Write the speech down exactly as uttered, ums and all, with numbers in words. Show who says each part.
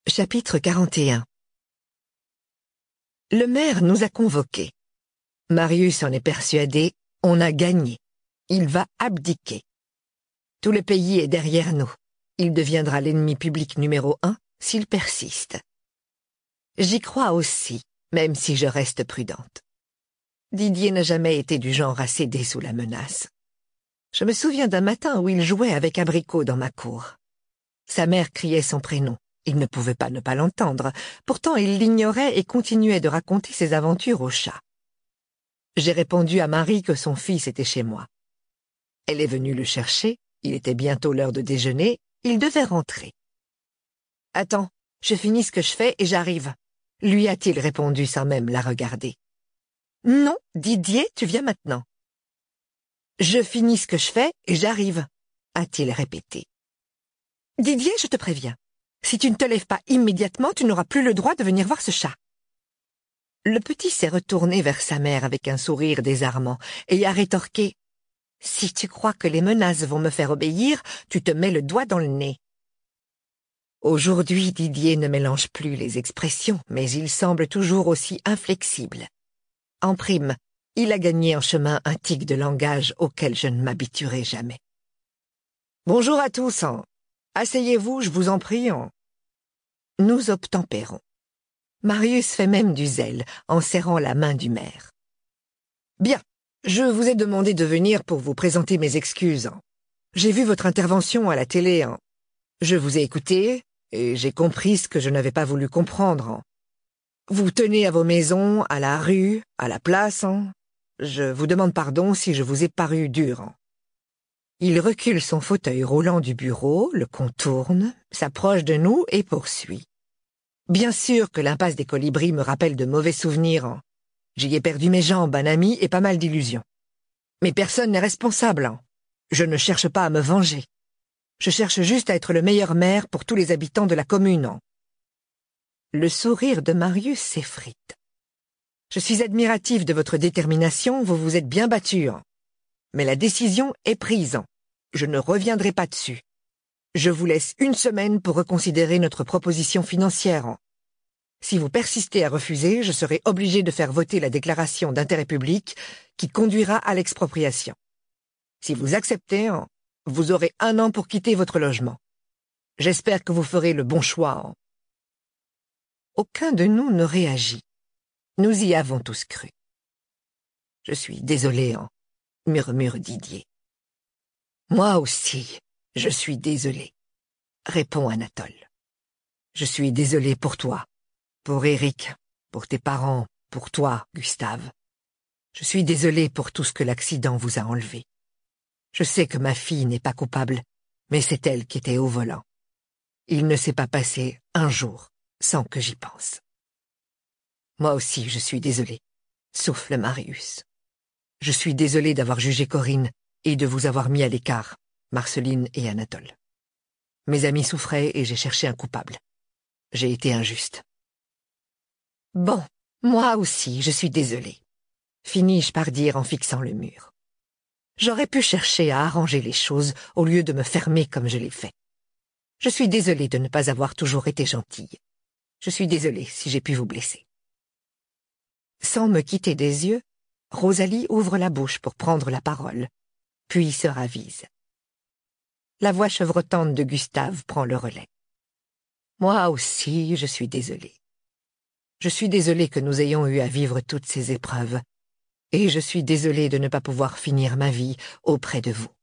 Speaker 1: Chapitre quarante et un. Le maire nous a convoqués. Marius en est persuadé, on a gagné. Il va abdiquer. Tout le pays est derrière nous. Il deviendra l'ennemi public numéro un s'il persiste. J'y crois aussi, même si je reste prudente. Didier n'a jamais été du genre à céder sous la menace. Je me souviens d'un matin où il jouait avec Abricot dans ma cour. Sa mère criait son prénom. Il ne pouvait pas ne pas l'entendre. Pourtant, il l'ignorait et continuait de raconter ses aventures au chat. J'ai répondu à Marie que son fils était chez moi. Elle est venue le chercher. Il était bientôt l'heure de déjeuner. Il devait rentrer. « Attends, je finis ce que je fais et j'arrive », lui a-t-il répondu sans même la regarder. « Non, Didier, tu viens maintenant. »« Je finis ce que je fais et j'arrive », a-t-il répété. « Didier, je te préviens. Si tu ne te lèves pas immédiatement, tu n'auras plus le droit de venir voir ce chat. » Le petit s'est retourné vers sa mère avec un sourire désarmant et a rétorqué « Si tu crois que les menaces vont me faire obéir, tu te mets le doigt dans le nez. » Aujourd'hui, Didier ne mélange plus les expressions, mais il semble toujours aussi inflexible. En prime, il a gagné en chemin un tic de langage auquel je ne m'habituerai jamais. « Bonjour à tous, hein. Asseyez-vous, je vous en prie. Hein. » Nous obtempérons. Marius fait même du zèle en serrant la main du maire. « Bien, je vous ai demandé de venir pour vous présenter mes excuses. Hein. J'ai vu votre intervention à la télé. Hein. Je vous ai écouté et j'ai compris ce que je n'avais pas voulu comprendre. Hein. Vous tenez à vos maisons, à la rue, à la place. Hein. Je vous demande pardon si je vous ai paru dur. Hein. » Il recule son fauteuil roulant du bureau, le contourne, s'approche de nous et poursuit. Bien sûr que l'impasse des Colibris me rappelle de mauvais souvenirs. J'y ai perdu mes jambes, un ami et pas mal d'illusions. Mais personne n'est responsable. Je ne cherche pas à me venger. Je cherche juste à être le meilleur maire pour tous les habitants de la commune. Le sourire de Marius s'effrite. Je suis admiratif de votre détermination, vous vous êtes bien battu. Mais la décision est prise. Je ne reviendrai pas dessus. Je vous laisse une semaine pour reconsidérer notre proposition financière. Si vous persistez à refuser, je serai obligé de faire voter la déclaration d'intérêt public qui conduira à l'expropriation. Si vous acceptez, vous aurez un an pour quitter votre logement. J'espère que vous ferez le bon choix. Aucun de nous ne réagit. Nous y avons tous cru. Je suis désolé, murmure Didier. Moi aussi, je suis désolé, répond Anatole. Je suis désolé pour toi, pour Éric, pour tes parents, pour toi, Gustave. Je suis désolé pour tout ce que l'accident vous a enlevé. Je sais que ma fille n'est pas coupable, mais c'est elle qui était au volant. Il ne s'est pas passé un jour sans que j'y pense. Moi aussi, je suis désolé, souffle Marius. Je suis désolé d'avoir jugé Corinne et de vous avoir mis à l'écart, Marceline et Anatole. Mes amis souffraient et j'ai cherché un coupable. J'ai été injuste. Bon, moi aussi, je suis désolé, finis-je par dire en fixant le mur. J'aurais pu chercher à arranger les choses au lieu de me fermer comme je l'ai fait. Je suis désolé de ne pas avoir toujours été gentille. Je suis désolé si j'ai pu vous blesser. Sans me quitter des yeux, Rosalie ouvre la bouche pour prendre la parole, puis se ravise. La voix chevrotante de Gustave prend le relais. Moi aussi, je suis désolé. Je suis désolé que nous ayons eu à vivre toutes ces épreuves, et je suis désolé de ne pas pouvoir finir ma vie auprès de vous.